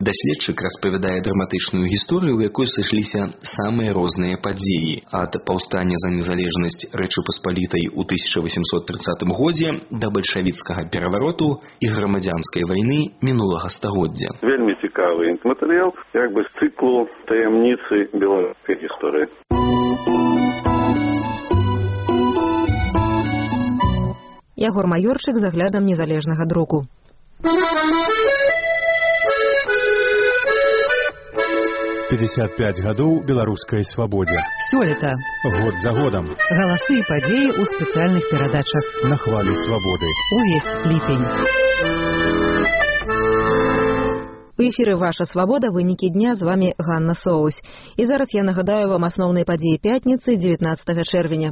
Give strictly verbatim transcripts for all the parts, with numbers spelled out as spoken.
Даследчык распавядае драматычную гісторыю, у якой сышліся самыя розныя падзеі, ад паўстання за незалежнасць Рэчы Паспалітай у тысяча восемьсот тридцатым годзе да бальшавіцкага перавароту і грамадзянскай вайны мінулага стагоддзя. Вельмі цікавы матэрыял, як бы з цыклу таямніцы беларускай гісторыі. Ягор Майорчык з аглядам незалежнага друку. пятьдесят пять гадоў беларускай свабодзе. Сёлета. Год за годам. Галасы і падзеі ў спецыяльных перадачах. На хвалі свабоды. Увесь ліпень. У эфіры «Ваша свабода», вынікі дня, з вами Ганна Соус. І зараз я нагадаю вам асноўныя падзеі пятніцы, дзевятнаццатага чэрвеня.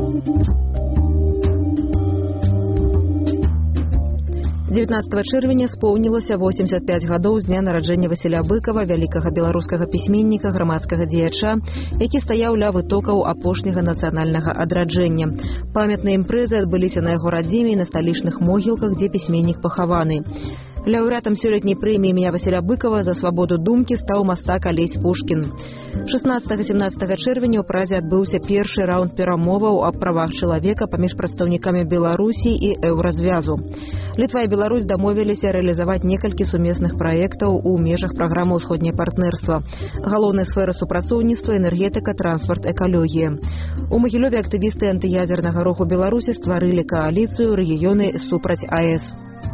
дзевятнаццатага чэрвеня споўнілася восемьдесят пять гадоў з дня нараджэння Васіля Быкава, вялікага беларускага пісьменніка, грамадскага дзеяча, які стаяў ля вытокаў апошняга нацыянальнага адраджэння. Памятныя імпрэзы адбыліся на яго радзіме і на сталічных могілках, дзе пісьменнік пахаваны. Лаўрэатам сёлетняй прэміі імя Васіля Быкава за свабоду думкі стаў мастак Алесь Пушкін. шаснаццатага-сямнаццатага чэрвеня ў Празе адбыўся першы раунд перамоваў аб правах чалавека паміж прадстаўнікамі Беларусі і Еўразвязу. Літва і Беларусь дамовіліся рэалізаваць некалькі сумесных праектаў у межах праграмы «Усходняе партнерства». Галоўныя сферы супрацоўніцтва, энергетыка, транспарт, экалогія. У Магілёве актывісты антыядзернага руху Беларусі стварылі кааліцыю «Рэгіёны супраць АЭС».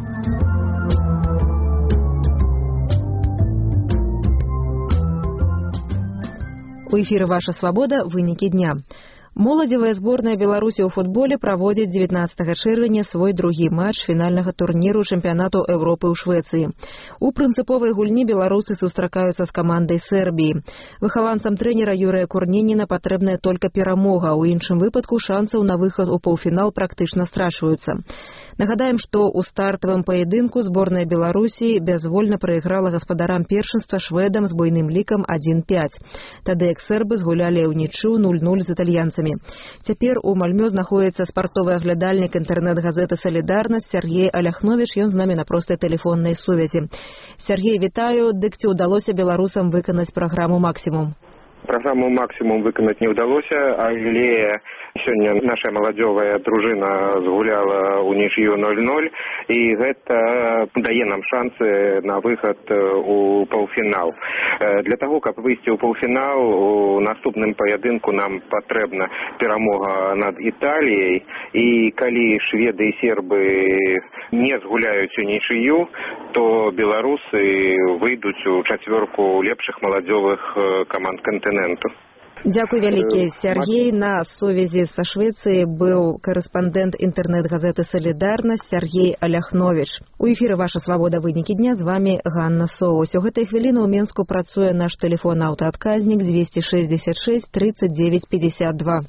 У эфіры «Ваша свабода», вынікі дня. Моладзевая зборная Беларусі ў футболе праводзіць дзевятнаццатага чэрвеня свой другі матч фінальнага турніру чэмпіянату Еўропы ў Швецыі. У прынцыповай гульні беларусы сустракаюцца з камандай Сербіі. Выхаванцам трэнера Юрыя Курнініна патрэбная толькі перамога, у іншым выпадку шансаў на выхад у паўфінал практычна страчваюцца. Нагадаем, што ў стартавым паядынку зборная Беларусі бязвольна прайграла гаспадарам першынства шведам з буйным лікам адзін пяць. Тады як сербы згулялі ўнічыю нуль нуль з італьянцамі. Цяпер у Мальмё знаходзіцца спартовы аглядальнік інтэрнэт-газеты «Салідарнасць» Сергей Аляхновіч, ён з намі на простай тэлефоннай сувязі. Сергей, вітаю, дык ці ўдалося беларусам выканаць праграму «Максімум»? Праграму «Максімум» выканаць не ўдалося, але сёння наша маладзёвая дружына згуляла ўнічыю нуль нуль, і гэта дае нам шансы на выхад у паўфінал. Для таго, каб выйсці ў паўфінал, у наступным паядынку нам патрэбна перамога над Італіяй, і калі шведы і сербы не згуляюць унічыю, то беларусы выйдуць у чацвёрку лепшых маладзёвых каманд кантыненту. Дзякуй вялікі, Сергей. На сувязі са Швецыі быў корэспандэнт інтэрнэт-газеты «Салідарнасць» Сергей Аляхновіч. У эфіры «Ваша свабода», вынікі дня, з вами Ганна Соус. У гэтай хвіліны ў Менску працуе наш тэлефон аўтаадказнік дзвесце шэсцьдзесят шэсць тридцать девять пятьдесят два.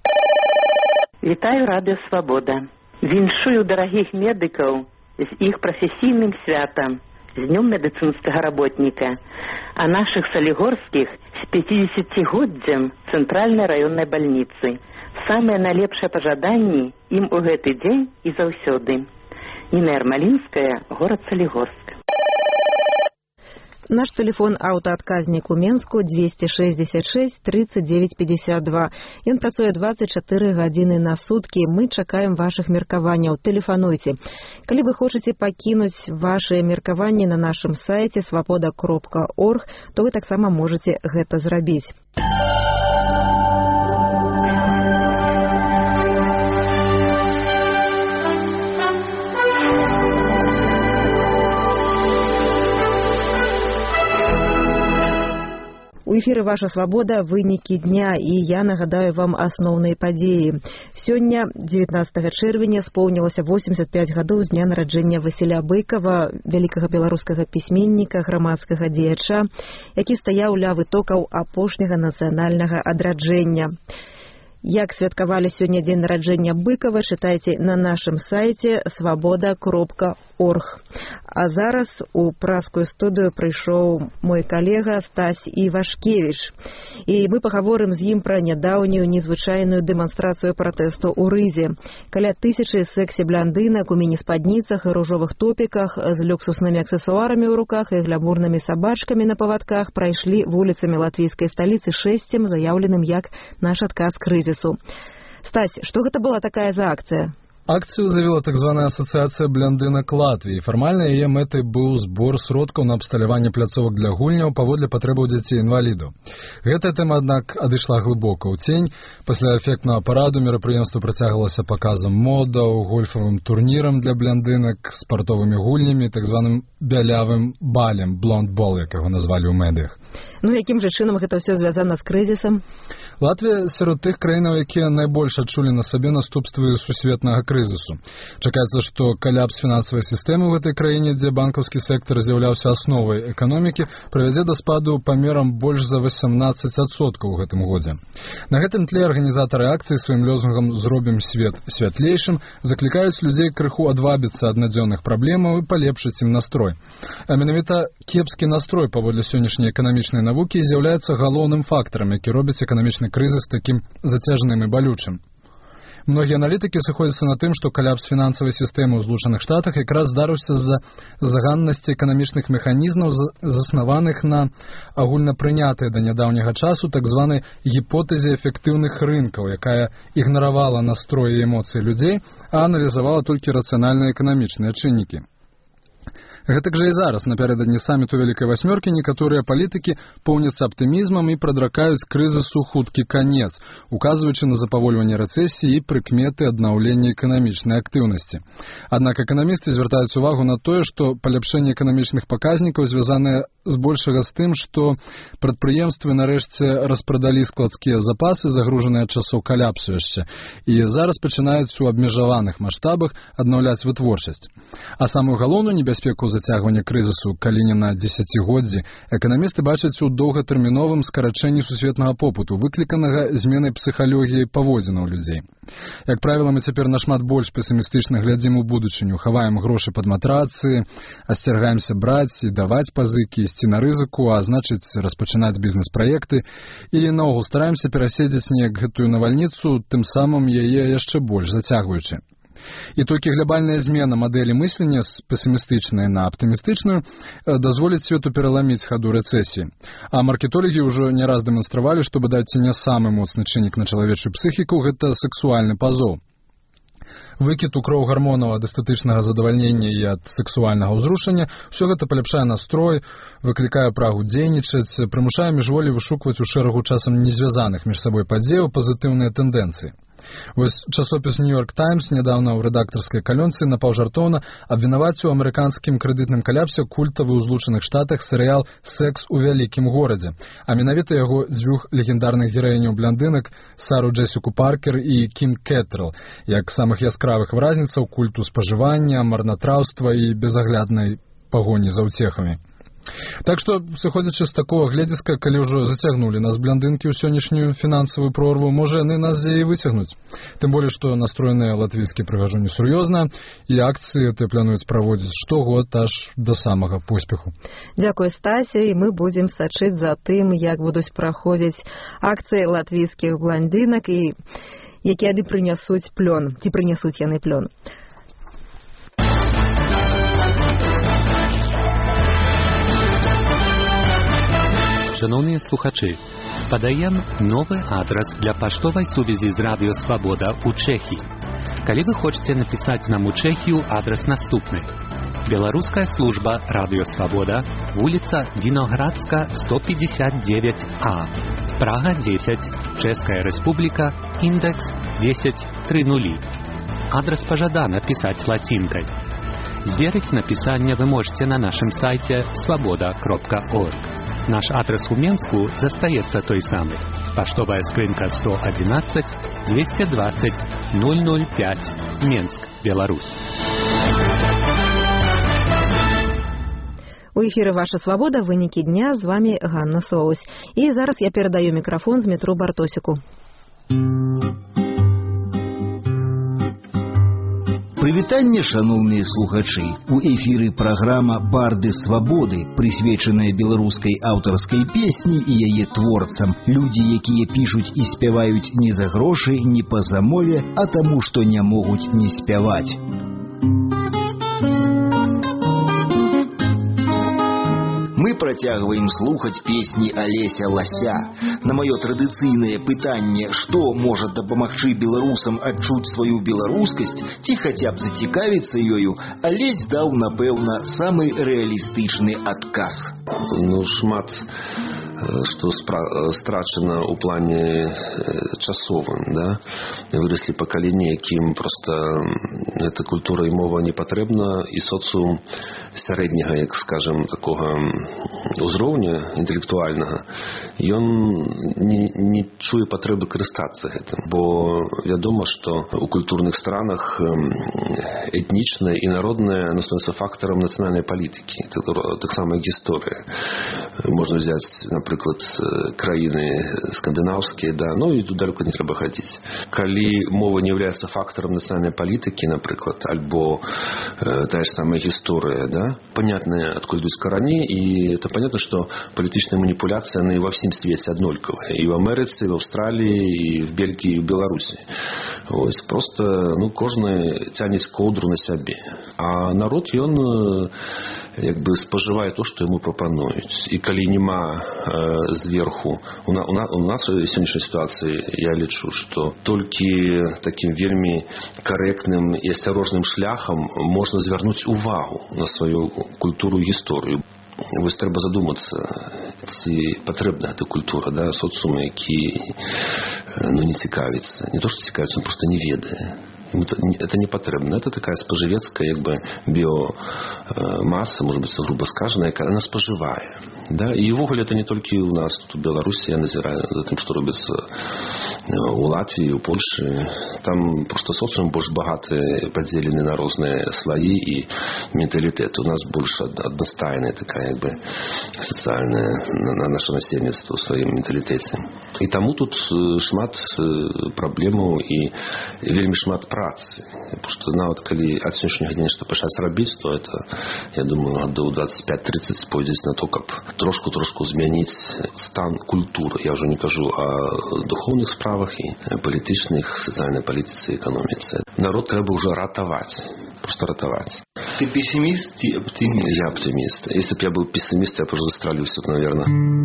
Вітаю, радыё «Свабода». Віншую дарагіх медыкаў з іх прафесійным святам, з днём медыцынскага работніка, а нашых салігорскіх з пяцідзесяцігоддзям цэнтральнай раённай бальніцы. Самыя найлепшыя пажаданні ім у гэты дзень і заўсёды. Ніна Ярмалінская, горад Салігорск. Наш телефон аўтаадказнік у Менску дзвесце шэсцьдесят шэсць тридцать девять пятьдесят два. Ён працуе двадцать чатыры гадзіны на суткі. Мы чакаем вашых меркаванняў. Тэлефануйце. Калі вы хочаце пакінуць вашыя меркаванні на нашым сайце свабода кропка орг, то вы таксама можаце гэта зрабіць. У эфіры «Ваша свабода», вынікі дня, і я нагадаю вам асноўныя падзеі. Сёння, дзевятнаццатага чэрвеня, споўнілася восемьдесят пять гадоў з дня нараджэння Васіля Быкава, вялікага беларускага пісьменніка, грамадскага дзеяча, які стаяў ля вытокаў апошняга нацыянальнага адраджэння. Як святкавалі сёння дзень нараджэння Быкава, чытайце на нашым сайце свабода кропка орг. А зараз у праскую студыю прыйшоў мой калега Стась Івашкевіч. І мы пагаворым з ім пра нядаўнюю незвычайную дэманстрацыю пратэсту ў Рызе. Каля тысячы сэксі-бландынак у міні-спадніцах і ружовых топіках з люксуснымі аксесуарамі ў руках і глябурнымі сабачкамі на павадках прайшлі вуліцамі латвійскай сталіцы шэсцем, заяўленым як наш адказ крызісу. Стась, што гэта была такая за акцыя? Акцыю завела так званая асацыяцыя бляндынак Латвіі. Фармальна яе мэтай быў збор сродкаў на абсталяванне пляцовак для гульняў паводле патрэбаў дзяцей-інвалідаў. Гэтая тэма, аднак, адышла глыбока ў цень. Пасля эфектнага параду мерапрыемства працягвалася паказам модаў, гольфавым турнірам для бляндынак, спартовымі гульнямі, так званым бялявым балем, блонд-бол, як яго назвалі ў медыях. Ну, якім жа чынам гэта ўсё звязана з крызісам? Латвія сярод тых краінаў, якія найбольш адчулі на сабе наступствы сусветнага крызісу. Чакаецца, што каляпс фінансавай сістэмы ў гэтай краіне, дзе банкаўскі сектар з'яўляўся асновай эканомікі, прывядзе да спаду памерам больш за васямнаццаць адсоткаў у гэтым годзе. На гэтым тле арганізатары акцыі сваім лозунгам «Зробім свет святлейшым» заклікаюць людзей крыху адвабіцца ад надзённых праблемаў і палепшыць ім настрой. А менавіта кепскі настрой паводле сённяшняй эканамічнай навукі з'яўляецца галоўным фактарам, які робіць эканамічны крызіс такім зацяжным і балючым. Многія аналітыкі сыходзяцца на тым, што каляпс фінансавай сістэмы ў Злучаных Штатах якраз здарыўся з-за заганнасці эканамічных механізмаў, заснаваных на агульнапрынятыя да нядаўняга часу так званай гіпотэзе эфектыўных рынкаў, якая ігнаравала настроі і эмоцыі людзей, а аналізавала толькі рацыянальныя эканамічныя чыннікі. Гэтак жа і зараз, напярэдадні саміту Вялікай Васьмёркі, некаторыя палітыкі поўняцца аптымізмам і прадракаюць крызісу хуткі канец, указваючы на запавольванне рэцэсіі і прыкметы аднаўлення эканамічнай актыўнасці. Аднак эканамісты звяртаюць увагу на тое, што паляпшэнне эканамічных паказнікаў звязанае збольшага з тым, што прадпрыемствы нарэшце распрадалі складскія запасы, загружаныя ад часоў каляпсу яшчэ, і зараз пачынаюць у абмежаваных маштабах аднаўляць вытворчасць. А самую галоўную небяспеку зацягвання крызісу, калі не на дзесяцігоддзі, эканамісты бачаць у доўгатэрміновым скарачэнні сусветнага попыту, выкліканага зменай псіхалогіі паводзінаў людзей. Як правіла, мы цяпер нашмат больш песімістычна глядзім у будучыню, хаваем грошы пад матрацы, асцергаемся браць і даваць пазыкі, ісці на рызыку, а значыць распачынаць бізнес-праекты, і наогул стараемся пераседзець неяк гэтую навальніцу, тым самым яе яшчэ больш зацягваючы. І толькі глобальная змена мадэлі мыслення з песімістычнай на аптымістычную дазволіць свету пераламіць хаду рэцэсіі. А маркетологі ўжо не раз дэманстравалі, што быдайце не самы моцны чыннік на чалавечую псіхіку – гэта сексуальны пазоў. Выкід у кроў гармонаў ад эстэтычнага задавальнення і ад сексуальнага ўзрушання – ўсё гэта паляпшае настрой, выклікае прагу дзейнічаць, прымушае міжволі вышукваць у шэрагу часам незвязаных між сабой падзеяў пазітыўныя тэндэнцыі. Вось часопіс «Нью-Йорк Таймс» нядаўна ў рэдактарскай калёнцы напаўжартоўна абвінаваціў у амерыканскім крэдытным каляпсе культавы ў Злучаных Штатах серыял «Секс у вялікім горадзе», а менавіта яго дзвюх легендарных гераіняў блондынак Сару Джесіку Паркер і Кім Кеттрелл, як самых яскравых выразніцаў культу спажывання, марнатраўства і безагляднай пагоні за ўцехамі. Так што, сыходзячы з такога гледзіска, калі ўжо зацягнулі нас блондынкі ў сённяшнюю фінансавую прорву, можа яны нас дзе і выцягнуць. Тым болей, што настроеныя латвійскія прыгажуні сур'ёзна, і акцыі ты плануюць праводзіць штогод аж да самага поспеху. Дзякуй, Стася, і мы будзем сачыць за тым, як будуць праходзіць акцыі латвійскіх блондынак і якія яны прынясуць плён, ці прынясуць яны плён. Шановні слухачі, подаємо новий адрес для поштової сувязі з Радіо Свобода у Чехії. Коли ви хочете написати нам у Чехію, адрес наступний. Белорусская служба Радио Свобода, улица Виноградска, сто пятьдесят девять А, Прага десять, Чешская Республика, индекс десять тридцать. Адрес пожадано писать латинкой. Зверить написание вы можете на нашем сайте свобода крапка орг. Наш адрес у Менску застаецца той самый. Поштовая скрынка сто одиннадцать двести двадцать ноль ноль пять, Менск, Беларусь. У эфіры «Ваша свобода», вынікі дня, з вами Ганна Соус. І зараз я перадаю мікрафон Змітру Бартосіку. Прывітанне, шаноўныя слухачы. У эфіры праграма «Барды свабоды», прысвечаная беларускай аўтарскай песні і яе творцам. Людзі, якія пішуць і спяваюць не за грошы, не па замове, а таму, што не могуць не спяваць. Мы працягваем слухаць песні Алеся Лася. На маё традыцыйнае пытанне, што можа дапамагчы беларусам адчуць сваю беларускасць ці хаця б зацікавіцца ёю, Алесь даў, напэўна, самы рэалістычны адказ. Ну, шмат што страчана ў плане часовым, да? Выраслі пакаленні, якім проста эта культура і мова не патрэбна, і соцыум сярэдняга, як скажем, такога ўзроўня інтэлектуальнага, ён не, не чуе патрэбы карыстацца гэтым, бо вядома, што ў культурных странах этнічнае і народнае становіцца фактарам нацыянальнай палітыкі, таксама як гісторыя. Можна взяць, напрыклад, краіны скандынаўскія, да, ну і тут далёка не трэба хадзіць. Калі мова не являецца фактарам нацыянальнай палітыкі, напрыклад, альбо э, тая ж самая гісторыя, да, понятно, откуда идут корни, и это понятно, что политическая манипуляция, она и во всем свете одноликовая. И в Америке, и в Австралии, и в Бельгии, и в Беларуси. Вот. Просто, ну, кожный тянет ковдру на себе. А народ, он як бы споживае то, што яму прапануюць. І калі няма э, зверху, у, на, у, на, у нас в сённяшняй сітуацыі я лічу, што толькі такім вельмі карэктным і асцярожным шляхам можна звярнуць увагу на сваю культуру і гісторыю. Вось трэба задумацца, ці патрэбна гэта культура, да, соцыуму, які ну, не цікавіцца. Не то, што цікавіцца, он просто не ведае. Это не потребно. Это такая споживецкая как бы биомасса, может быть, грубо сказано, она споживая. Да? И ввогуле это не только у нас, тут в Беларуси, я назираю за тем, что робится у Латвии, у Польши. Там просто социум больше богатый, поделенный на разные слои и менталитет. У нас больше одностайная такая как бы социальная на наше насельніцтва в своем менталитете. И тому тут шмат проблему и вельмі шмат працы. Потому что нават калі ад сённяшняга дня што пачаць рабіць, то это, я думаю, гадоў двадцать пять тридцать пойдзе на то, каб трошку-трошку змяніць стан культуры. Я ўжо не кажу о духовных справах і палітычных, сацыяльнай палітыцы і эканоміцы. Народ трэба ўжо ратаваць. Просто ратаваць. Ты пессимист и оптимист? Я оптимист. Если бы я был пессимист, я просто застрелюсь, наверное.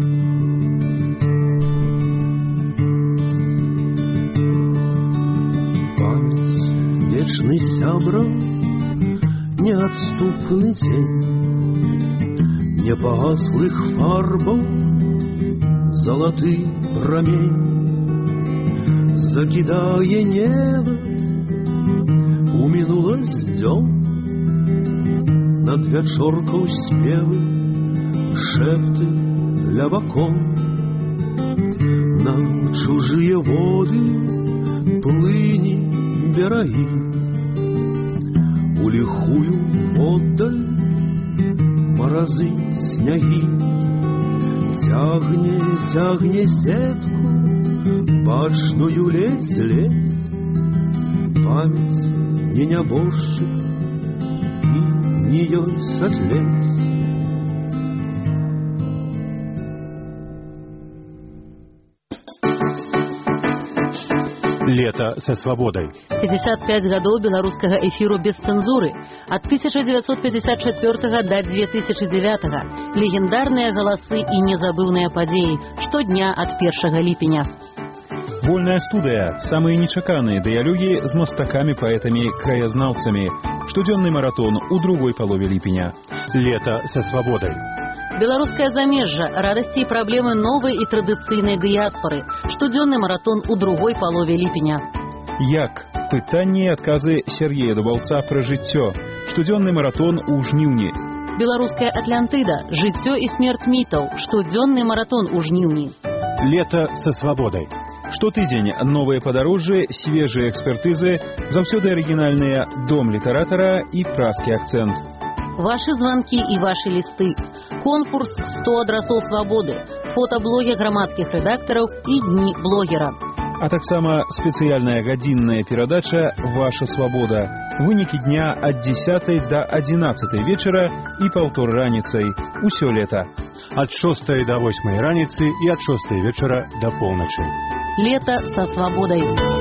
Вечный сябра, неотступный тень непогаслых фарбов, золотый промень закидая небо, уминулась дём над вечоркой спевы, шепты для боков. На чужие воды плыни бераги, у лихую отдаль морозы сняги. Тягне, тягне сетку бачную ледь-ледь, память не нябожчик и не ёй сатлеть. Лето со свободой. пятьдесят пять гадоў беларускага эфіру без цэнзуры. Ад тысяча девятьсот пятьдесят четвёртага до две тысячи девятого. Легендарныя галасы і незабыўныя падзеі. Штодня ад першага ліпеня. Вольная студыя. Самые нечаканные дыялогі з мастакамі, паэтамі, краязнаўцамі. Штодзённы маратон у другой палове ліпеня. Лето со свободой. Беларускае замежжа, радасці і праблемы новай і традыцыйнай дыяспоры. Штодзённы маратон у другой палове ліпеня. Як? Пытанні і адказы Сергея Дубаўца пра жыццё. Штодзённы маратон у жніўні. Беларуская Атлантыда. Жыццё і смерць мітаў. Штодзённы маратон у жніўні. Лето со свободой. Штотыдзень новыя падарожжы, свежыя экспертызы, заўсёды арыгінальныя дом літаратара і празкі акцэнт. Ваши звонки и ваши листы. Конкурс сто адрасоў свободы. Фотоблоги громадских редакторов и дни блогера. А таксама спецыяльная гадзінная перадача «Ваша свабода». Вынікі дня ад дзесятай да адзінаццатай вечара і паўтор раніцай. Усё лета. Ад шостай да восьмай раніцы і ад шостай вечара да поўначы. Лето со свободой.